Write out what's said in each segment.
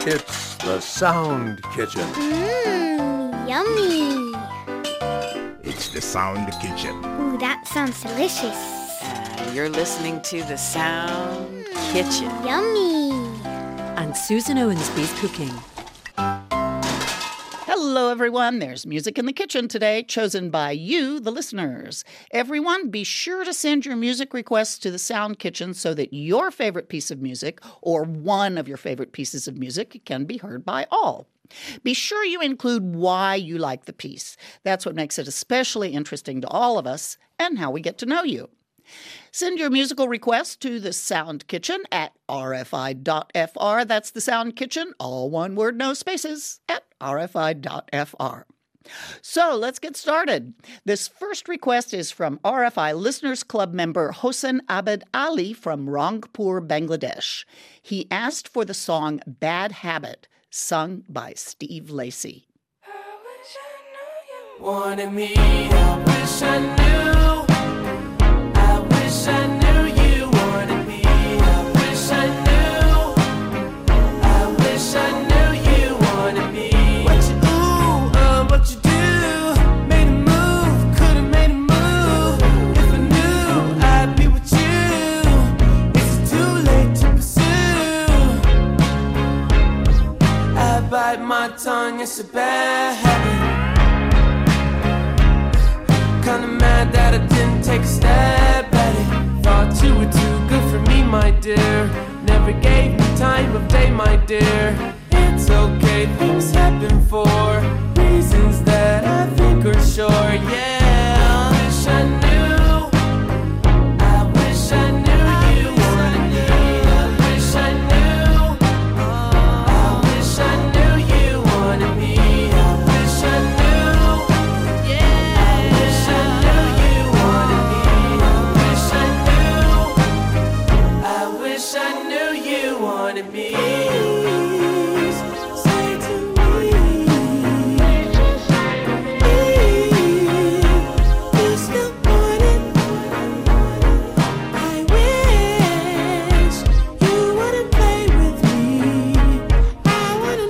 It's the Sound Kitchen. Yummy. It's the Sound Kitchen. Ooh, that sounds delicious. You're listening to the Sound Kitchen. Yummy. And Susan Owensby's cooking. Hello, everyone. There's music in the kitchen today, chosen by you, the listeners. Everyone, be sure to send your music requests to the Sound Kitchen so that your favorite piece of music, or one of your favorite pieces of music, can be heard by all. Be sure you include why you like the piece. That's what makes it especially interesting to all of us and how we get to know you. Send your musical requests to the Sound Kitchen at rfi.fr. That's the Sound Kitchen, all one word, no spaces, at rfi.fr. So let's get started. This first request is from RFI Listeners Club member Hossein Abed Ali from Rangpur, Bangladesh. He asked for the song Bad Habit, sung by Steve Lacy. I wish I knew you wanted me. I wish I knew. I wish I knew you wanted me. I wish I knew. I wish I knew you wanted me. What you what you do? Made a move, could've made a move. If I knew, I'd be with you. Is it too late to pursue? I bite my tongue, it's a bad habit. Kinda mad that I didn't take a stab at it. Thought you were too good for me, my dear. Never gave me time of day, my dear. It's okay, things happen for reasons that I think are sure, yeah. I wish I knew. I wish I knew you wanted me. I wish I knew. I wish I knew you wanted me. I wish I knew. Yeah. I wish I knew you wanted me. I wish I knew. I wish I knew you wanted me. Say to me, you still want it. I wish you wouldn't play with me. I wanna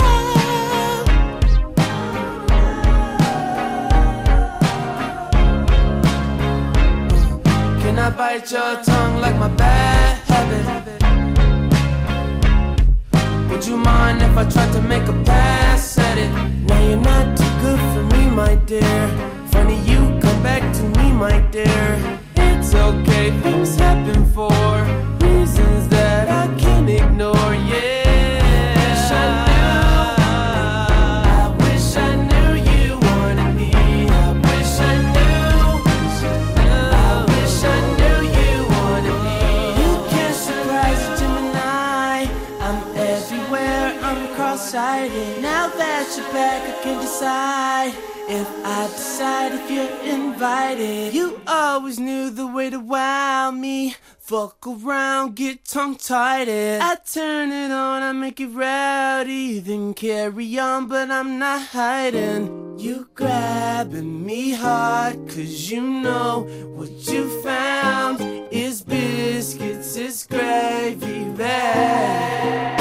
know. Can I bite your tongue like my bad habit? Would you mind if I tried to make a pass at it? Now you're not too good for me, my dear. Funny you come back to me, my dear. It's okay, things happen for reasons that I can't ignore, yeah. I wish I knew you wanted me. I wish I knew. I wish I knew you wanted me. You can't surprise a Gemini. I'm everywhere, I'm cross-sighted. Now that you're back, I can decide if I decide if you're invited. You always knew the way to wow me. Fuck around, get tongue-tied. I turn it on, I make it rowdy. Then carry on, but I'm not hiding. You grabbing me hard, cause you know what you found is biscuits, is gravy bag.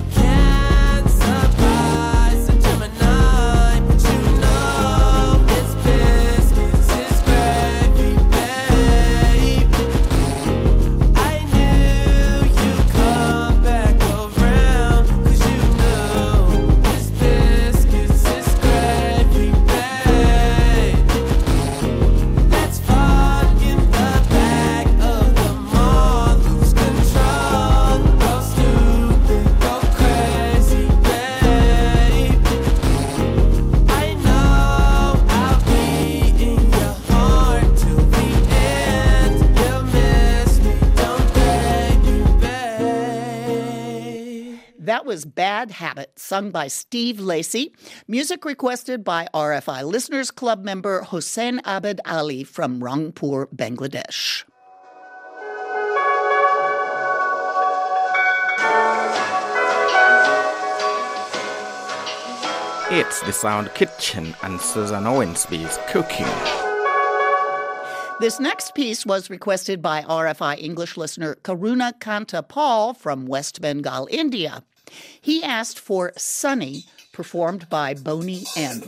Can't surprise a Gemini, but you know That was Bad Habit, sung by Steve Lacy. Music requested by RFI Listeners Club member Hossein Abed Ali from Rangpur, Bangladesh. It's the Sound Kitchen and Susan Owensby's cooking. This next piece was requested by RFI English listener Karuna Kanta Paul from West Bengal, India. He asked for Sunny, performed by Boney M.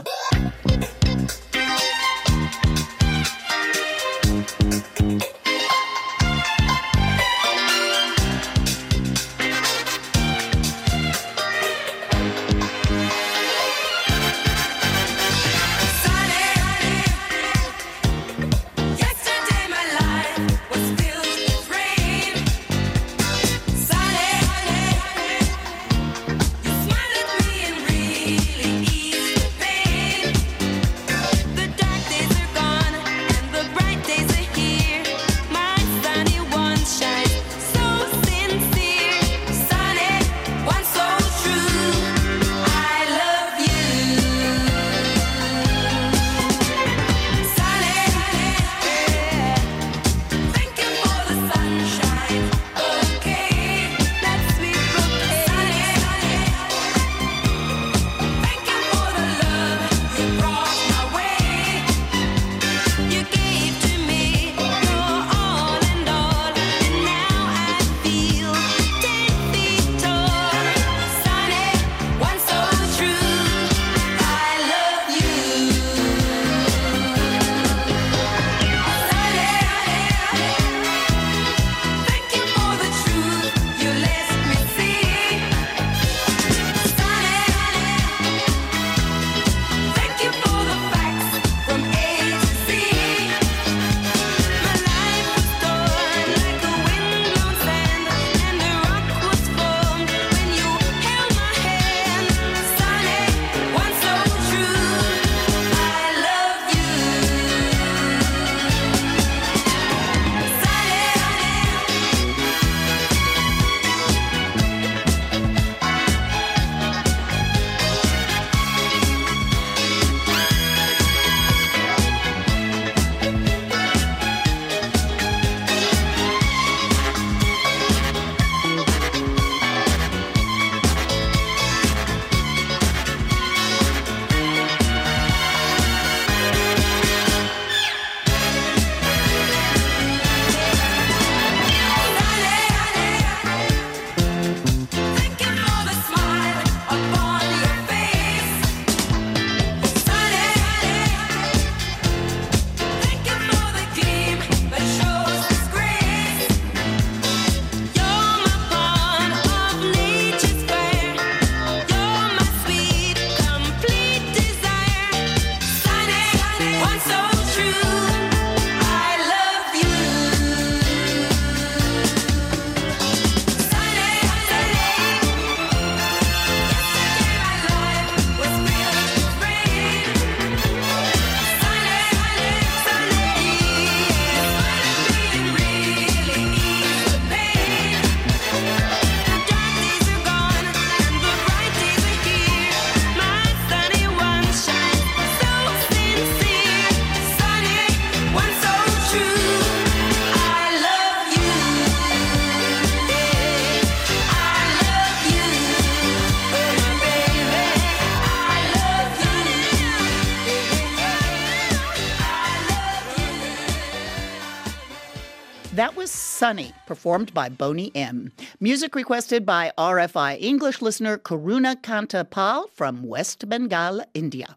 That was Sunny, performed by Boney M. Music requested by RFI English listener Karuna Kanta Pal from West Bengal, India.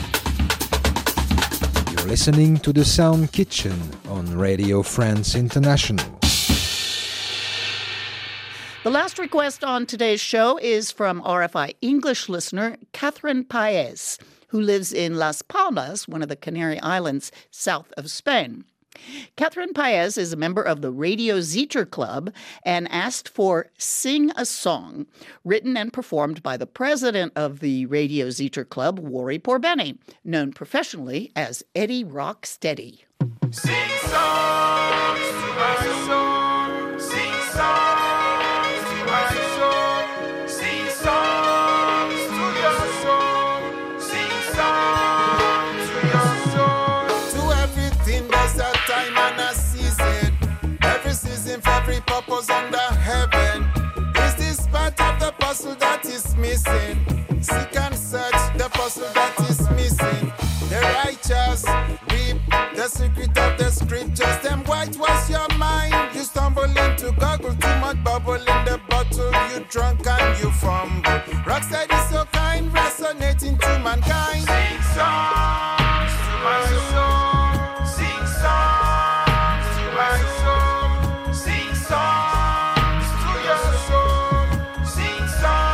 You're listening to The Sound Kitchen on Radio France International. The last request on today's show is from RFI English listener Catherine Paez, who lives in Las Palmas, one of the Canary Islands south of Spain. Catherine Paez is a member of the Radio Zeter Club and asked for Sing a Song, written and performed by the president of the Radio Zeter Club, Wari Porbeni, known professionally as Eddie Rocksteady. Sing songs to my soul, sing songs to my soul, sing purpose under heaven? Is this part of the puzzle that is missing? Seek and search the puzzle that is missing. The righteous reap the secret of the scriptures. Them whitewash your mind. You stumble into goggle, too much bubble in the bottle. You drunk and you fumble. Rockside is so kind, resonating to mankind. Sing songs to my soul. Sing songs to my soul. Sing songs to your soul. Sing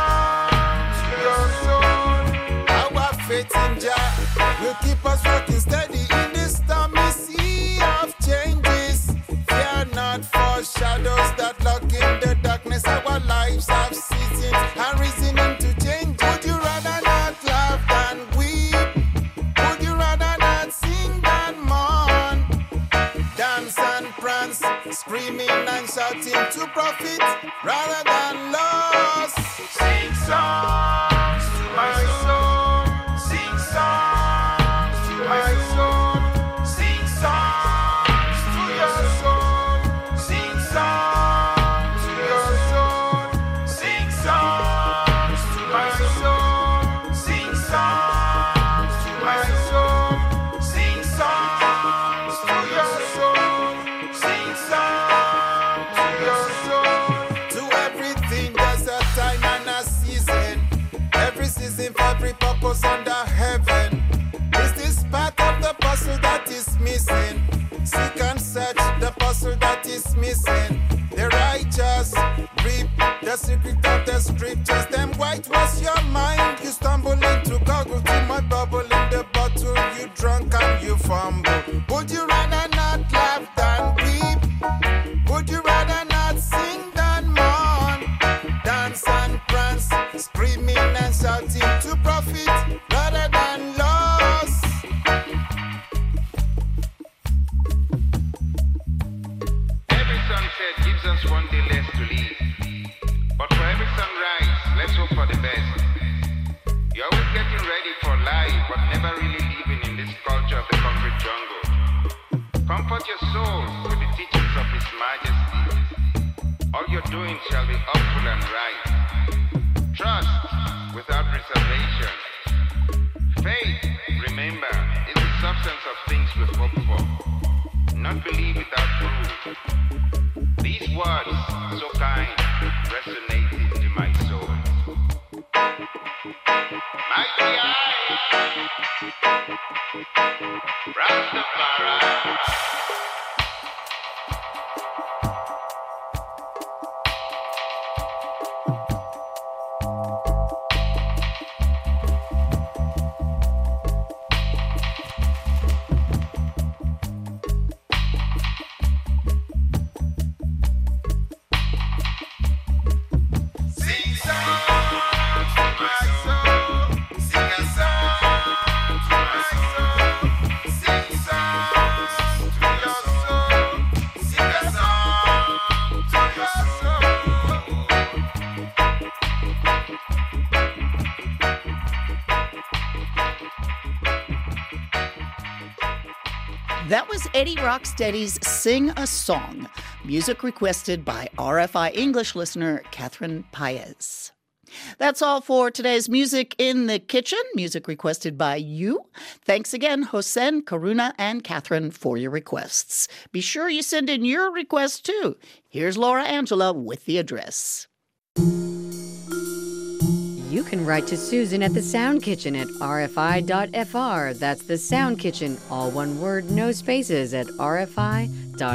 songs to your soul. Our faith in Jah will keep us walking steady in this stormy sea of changes. Fear not for shadows that lurk in the darkness. Our lives have seasons and risen into change. Would you rather not laugh than weep? Would you rather not sing than mourn? Dance and prance, screaming and shouting to profit rather than loss. Sing songs to my soul. Sing songs to my soul. Sing songs to your soul. Sing songs to your soul. Sing songs to my soul. Sing songs to my soul. Sing songs to your soul. Sing songs to your soul. To everything there's a time and a season. Every season for every purpose under heaven. Is this part of the puzzle that is missing? Seek and search the puzzle that is missing. The righteous reap the secret of the scriptures. Them whitewash your mind. You stumble into goggle, too much bubble in the bottle. You drunk and you fumble. Would you rather not laugh than weep? Would you rather not sing than mourn? Dance and prance, screaming and shouting to profit rather than loss. Every sunset gives us one day less to live. But for every sunrise, let's hope for the best. You're always getting ready for life, but never really living in this culture of the concrete jungle. Comfort your souls with the teachings of His Majesty. All your doing shall be helpful and right. Trust without reservation. Faith, remember, is the substance of things we hope for. Not believe without proof. These words, so kind, resonate into my soul. Mighty eye, Rastafari. Sing songs to my soul. Sing a song to my soul. Sing songs to your soul. Sing a song to your soul. That was Eddie Rocksteady's Sing a Song, music requested by RFI English listener Catherine Paez. That's all for today's Music in the Kitchen, music requested by you. Thanks again, Hossein, Karuna, and Catherine for your requests. Be sure you send in your requests too. Here's Laura Angela with the address. You can write to Susan at the Sound Kitchen at rfi.fr. That's the Sound Kitchen, all one word, no spaces, at rfi.fr.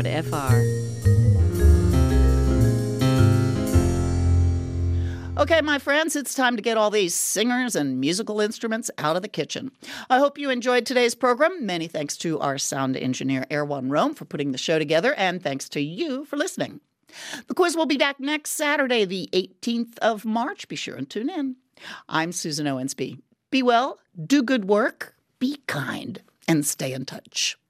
Okay, my friends, it's time to get all these singers and musical instruments out of the kitchen. I hope you enjoyed today's program. Many thanks to our sound engineer, Erwan Rome, for putting the show together, and thanks to you for listening. The quiz will be back next Saturday, the 18th of March. Be sure and tune in. I'm Susan Owensby. Be well, do good work, be kind, and stay in touch.